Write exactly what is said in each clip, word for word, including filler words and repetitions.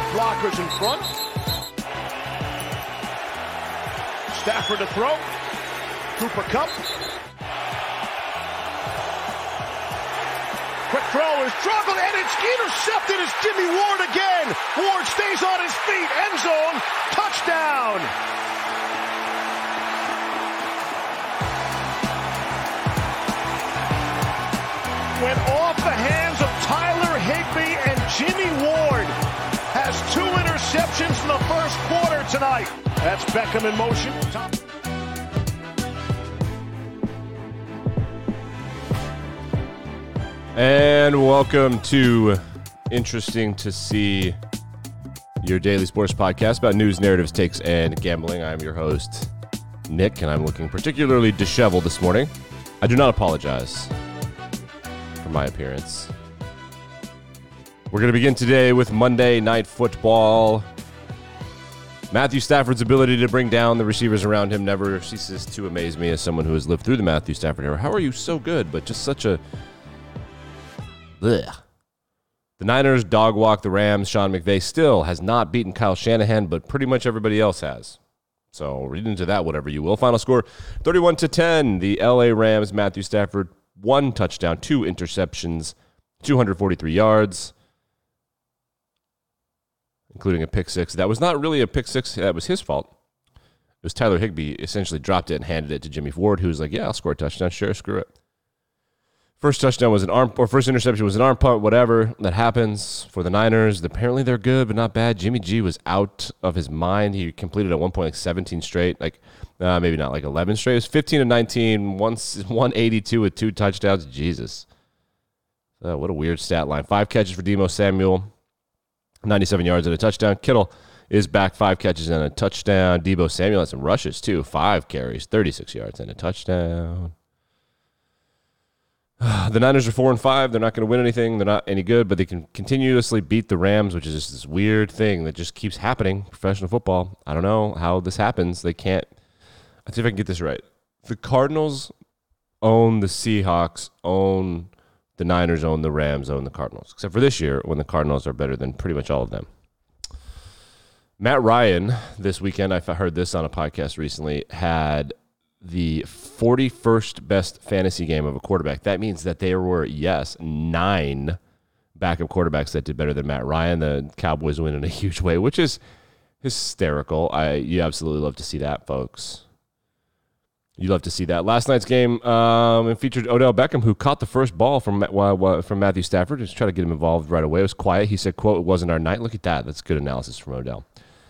blockers in front. Stafford to throw. Cooper Kupp. Quick throw is struggled, and it's intercepted. It's Jimmy Ward again. Ward stays on his feet. End zone. Touchdown. Went off the hands of Tyler Higbee, and Jimmy Ward has two interceptions in the first quarter tonight. That's Beckham in motion. Top. And welcome to Interesting to See, your daily sports podcast about news, narratives, takes, and gambling. I'm your host, Nick, and I'm looking particularly disheveled this morning. I do not apologize for my appearance. We're going to begin today with Monday Night Football. Matthew Stafford's ability to bring down the receivers around him never ceases to amaze me as someone who has lived through the Matthew Stafford era. How are you so good, but just such a... Blech. The Niners dog walk the Rams. Sean McVay still has not beaten Kyle Shanahan, but pretty much everybody else has. So read into that whatever you will. Final score, thirty-one to ten. The L A Rams, Matthew Stafford, one touchdown, two interceptions, two hundred forty-three yards, including a pick six. That was not really a pick six. That was his fault. It was Tyler Higbee essentially dropped it and handed it to Jimmy Ward, who was like, yeah, I'll score a touchdown. Sure, screw it. First touchdown was an arm, or first interception was an arm punt, whatever. That happens for the Niners. Apparently they're good, but not bad. Jimmy G was out of his mind. He completed at one point like seventeen straight, like uh, maybe not like eleven straight. It was fifteen to nineteen, one eighty-two with two touchdowns. Jesus. Uh, what a weird stat line. Five catches for Deebo Samuel, ninety-seven yards and a touchdown. Kittle is back, five catches and a touchdown. Deebo Samuel had some rushes too. Five carries, thirty-six yards and a touchdown. The Niners are four and five. They're not going to win anything. They're not any good, but they can continuously beat the Rams, which is just this weird thing that just keeps happening. Professional football. I don't know how this happens. They can't. Let's see if I can get this right. The Cardinals own the Seahawks, own the Niners, own the Rams, own the Cardinals, except for this year when the Cardinals are better than pretty much all of them. Matt Ryan this weekend, I heard this on a podcast recently, had the forty-first best fantasy game of a quarterback. That means that there were, yes, nine backup quarterbacks that did better than Matt Ryan. The Cowboys win in a huge way, which is hysterical. I you absolutely love to see that, folks. You love to see that. Last night's game um, it featured Odell Beckham, who caught the first ball from uh, from Matthew Stafford. Just try to get him involved right away. It was quiet. He said, quote, it wasn't our night. Look at that. That's good analysis from Odell.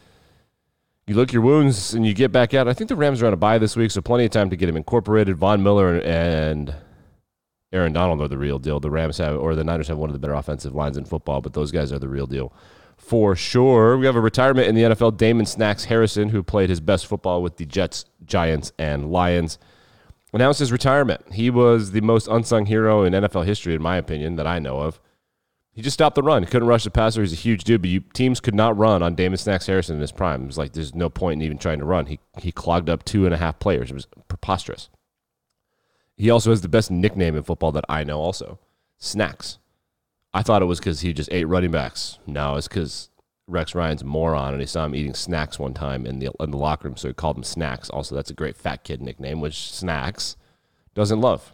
You lick your wounds and you get back out. I think the Rams are on a bye this week, so plenty of time to get him incorporated. Von Miller and Aaron Donald are the real deal. The Rams have, or the Niners have one of the better offensive lines in football, but those guys are the real deal for sure. We have a retirement in the N F L. Damon Snacks Harrison, who played his best football with the Jets, Giants, and Lions, announced his retirement. He was the most unsung hero in N F L history, in my opinion, that I know of. He just stopped the run. He couldn't rush the passer. He's a huge dude, but you, teams could not run on Damon Snacks Harrison in his prime. It was like there's no point in even trying to run. He he clogged up two and a half players. It was preposterous. He also has the best nickname in football that I know also, Snacks. I thought it was because he just ate running backs. No, it's because Rex Ryan's a moron, and he saw him eating snacks one time in the, in the locker room, so he called him Snacks. Also, that's a great fat kid nickname, which Snacks doesn't love.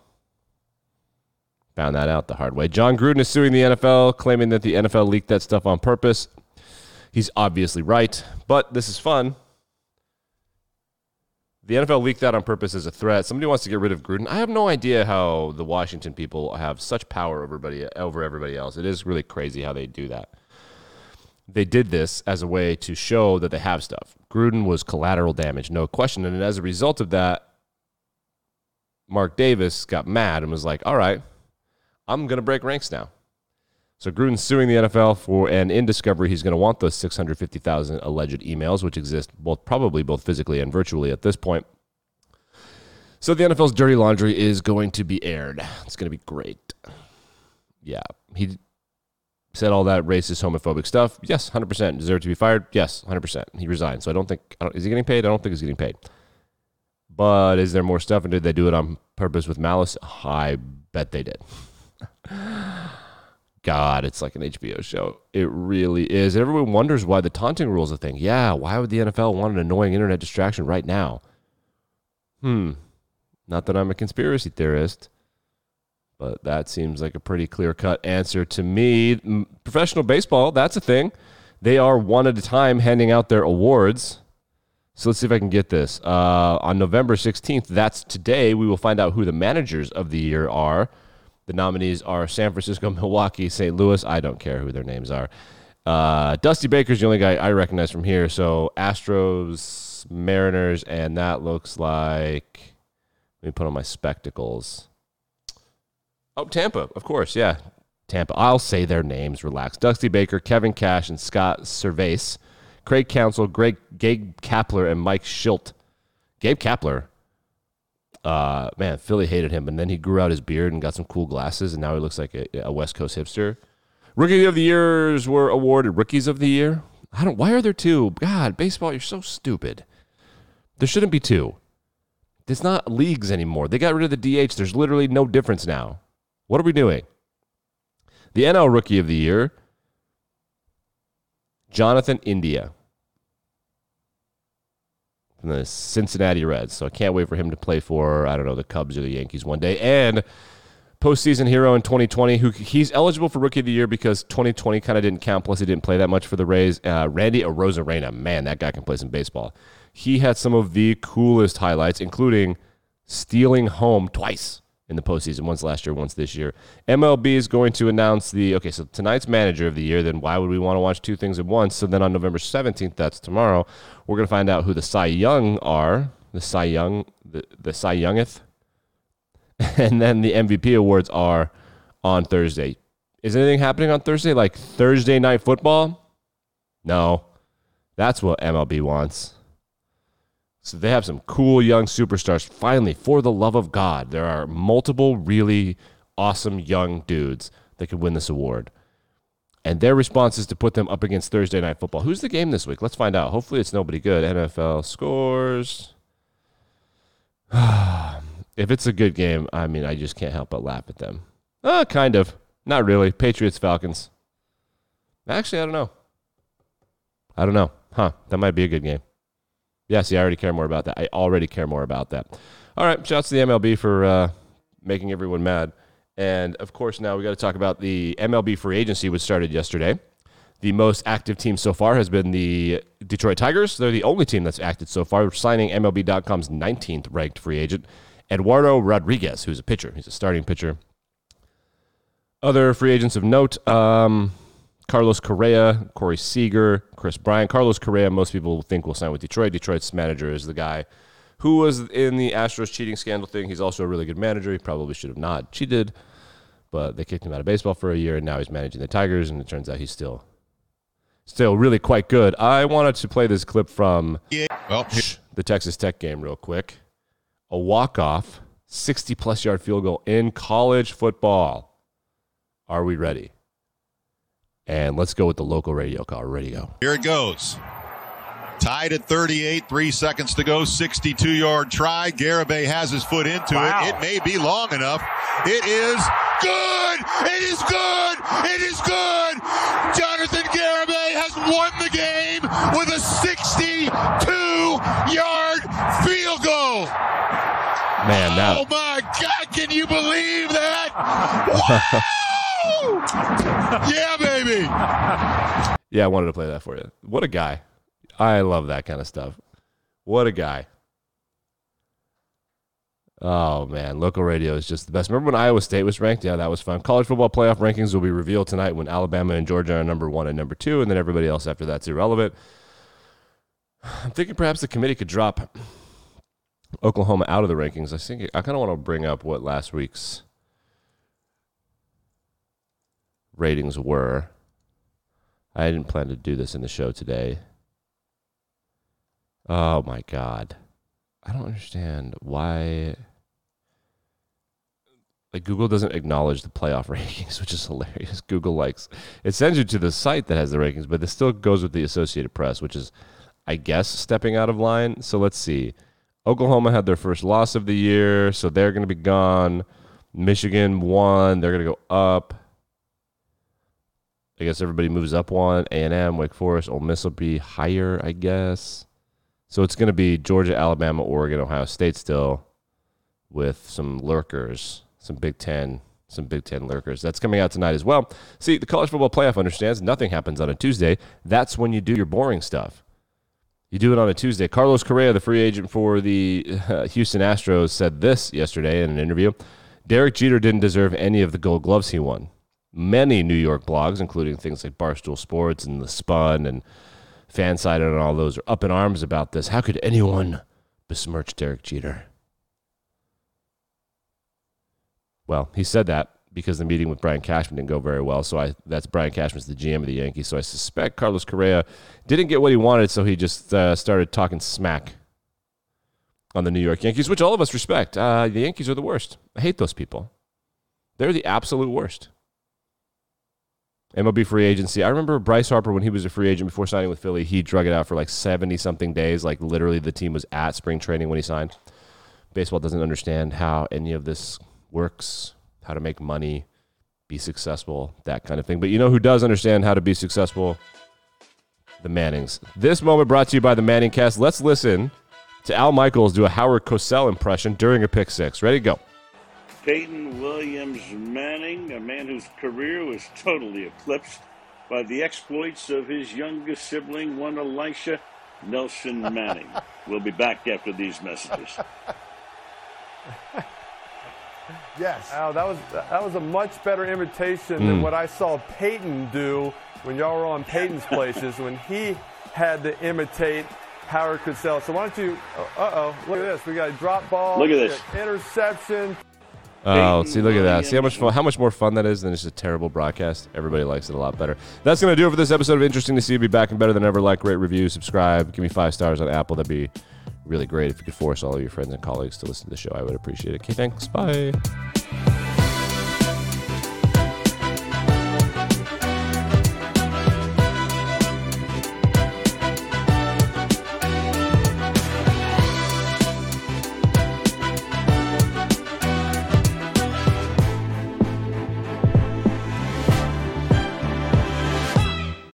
Found that out the hard way. John Gruden is suing the N F L, claiming that the N F L leaked that stuff on purpose. He's obviously right, but this is fun. The N F L leaked that on purpose as a threat. Somebody wants to get rid of Gruden. I have no idea how the Washington people have such power over everybody, over everybody else. It is really crazy how they do that. They did this as a way to show that they have stuff. Gruden was collateral damage, no question. And as a result of that, Mark Davis got mad and was like, all right, I'm going to break ranks now. So Gruden's suing the N F L for, and in discovery, he's going to want those six hundred fifty thousand alleged emails, which exist both probably both physically and virtually at this point. So the N F L's dirty laundry is going to be aired. It's going to be great. Yeah. He said all that racist, homophobic stuff. Yes, one hundred percent. Deserved to be fired? Yes, one hundred percent. He resigned. So I don't think, I don't, is he getting paid? I don't think he's getting paid. But is there more stuff, and did they do it on purpose with malice? I bet they did. God, it's like an H B O show. It really is. Everyone wonders why the taunting rule is a thing. Yeah, why would the N F L want an annoying internet distraction right now? Hmm. Not that I'm a conspiracy theorist, but that seems like a pretty clear-cut answer to me. Professional baseball, that's a thing. They are one at a time handing out their awards. So let's see if I can get this. Uh, on November sixteenth, that's today, we will find out who the managers of the year are. The nominees are San Francisco, Milwaukee, Saint Louis. I don't care who their names are. Uh, Dusty Baker's the only guy I recognize from here. So Astros, Mariners, and that looks like... Let me put on my spectacles. Oh, Tampa, of course, yeah. Tampa. I'll say their names. Relax. Dusty Baker, Kevin Cash, and Scott Cervase. Craig Counsell, Greg, Gabe Kapler, and Mike Schilt. Gabe Kapler, uh, man, Philly hated him, and then he grew out his beard and got some cool glasses, and now he looks like a, a West Coast hipster. Rookie of the Years were awarded Rookies of the Year. I don't. Why are there two? God, baseball, you're so stupid. There shouldn't be two. It's not leagues anymore. They got rid of the D H. There's literally no difference now. What are we doing? The N L Rookie of the Year, Jonathan India from the Cincinnati Reds. So I can't wait for him to play for, I don't know, the Cubs or the Yankees one day. And postseason hero in twenty twenty, who he's eligible for Rookie of the Year because twenty twenty kind of didn't count, plus he didn't play that much for the Rays. Uh, Randy Arozarena, man, that guy can play some baseball. He had some of the coolest highlights, including stealing home twice in the postseason, once last year, once this year. M L B is going to announce the, okay, so tonight's Manager of the Year, then why would we want to watch two things at once? So then on November seventeenth, that's tomorrow, we're going to find out who the Cy Young are, the Cy Young, the, the Cy Youngeth, and then the M V P awards are on Thursday. Is anything happening on Thursday, like Thursday Night Football? No. That's what M L B wants. So they have some cool young superstars. Finally, for the love of God, there are multiple really awesome young dudes that could win this award. And their response is to put them up against Thursday Night Football. Who's the game this week? Let's find out. Hopefully it's nobody good. N F L scores. If it's a good game, I mean, I just can't help but laugh at them. Uh, kind of. Not really. Patriots, Falcons. Actually, I don't know. I don't know. Huh. That might be a good game. Yeah, see, I already care more about that. I already care more about that. All right, shouts to the M L B for uh, making everyone mad. And, of course, now we got to talk about the M L B free agency, which started yesterday. The most active team so far has been the Detroit Tigers. They're the only team that's acted so far, signing M L B dot com's nineteenth ranked free agent, Eduardo Rodriguez, who's a pitcher. He's a starting pitcher. Other free agents of note, um... Carlos Correa, Corey Seager, Chris Bryant. Carlos Correa, most people think will sign with Detroit. Detroit's manager is the guy who was in the Astros cheating scandal thing. He's also a really good manager. He probably should have not cheated, but they kicked him out of baseball for a year, and now he's managing the Tigers, and it turns out he's still still really quite good. I wanted to play this clip from yeah. well, the Texas Tech game real quick. A walk-off, sixty-plus yard field goal in college football. Are we ready? And let's go with the local radio call. Ready to go. Here it goes. Tied at thirty-eight, three seconds to go, sixty-two yard try. Garibay has his foot into wow. it. It may be long enough. It is good. It is good. It is good. Jonathan Garibay has won the game with a sixty-two yard field goal. Man, now. Oh, my God. Can you believe that? Yeah, baby. Yeah, I wanted to play that for you. What a guy. I love that kind of stuff. What a guy. Oh, man. Local radio is just the best. Remember when Iowa State was ranked? Yeah, that was fun. College football playoff rankings will be revealed tonight when Alabama and Georgia are number one and number two, and then everybody else after that's irrelevant. I'm thinking perhaps the committee could drop Oklahoma out of the rankings. I think I kind of want to bring up what last week's ratings were. I didn't plan to do this in the show today. Oh my God. I don't understand why like Google doesn't acknowledge the playoff rankings, which is hilarious. Google likes it sends you to the site that has the rankings, but it still goes with the Associated Press, which is I guess stepping out of line. So let's see. Oklahoma had their first loss of the year, so they're going to be gone. Michigan won. They're going to go up. I guess everybody moves up one. A and M, Wake Forest, Ole Miss will be higher, I guess. So it's going to be Georgia, Alabama, Oregon, Ohio State still with some lurkers, some Big Ten, some Big Ten lurkers. That's coming out tonight as well. See, the College Football Playoff understands nothing happens on a Tuesday. That's when you do your boring stuff. You do it on a Tuesday. Carlos Correa, the free agent for the uh, Houston Astros, said this yesterday in an interview. Derek Jeter didn't deserve any of the gold gloves he won. Many New York blogs, including things like Barstool Sports and The Spun and Fansided and all those, are up in arms about this. How could anyone besmirch Derek Jeter? Well, he said that because the meeting with Brian Cashman didn't go very well. So I, that's Brian Cashman's the G M of the Yankees. So I suspect Carlos Correa didn't get what he wanted, so he just uh, started talking smack on the New York Yankees, which all of us respect. Uh, the Yankees are the worst. I hate those people. They're the absolute worst. M L B free agency. I remember Bryce Harper, when he was a free agent before signing with Philly, he drug it out for like seventy-something days. Like literally the team was at spring training when he signed. Baseball doesn't understand how any of this works, how to make money, be successful, that kind of thing. But you know who does understand how to be successful? The Mannings. This moment brought to you by the Manning Cast. Let's listen to Al Michaels do a Howard Cosell impression during a pick six. Ready, go. Peyton Williams Manning, a man whose career was totally eclipsed by the exploits of his youngest sibling, one Elisha Nelson Manning. We'll be back after these messages. Yes. Al, that was that was a much better imitation mm. than what I saw Peyton do when y'all were on Peyton's places when he had to imitate Howard Cosell. So why don't you? Uh-oh, look at this. We got a drop ball. Look at this. Interception. Oh, see, look at that. See how much fun, how much more fun that is than just a terrible broadcast? Everybody likes it a lot better. That's going to do it for this episode of Interesting to See. Be back and better than ever. Like, rate, review, subscribe. Give me five stars on Apple. That'd be really great if you could force all of your friends and colleagues to listen to the show. I would appreciate it. Okay, thanks. Bye.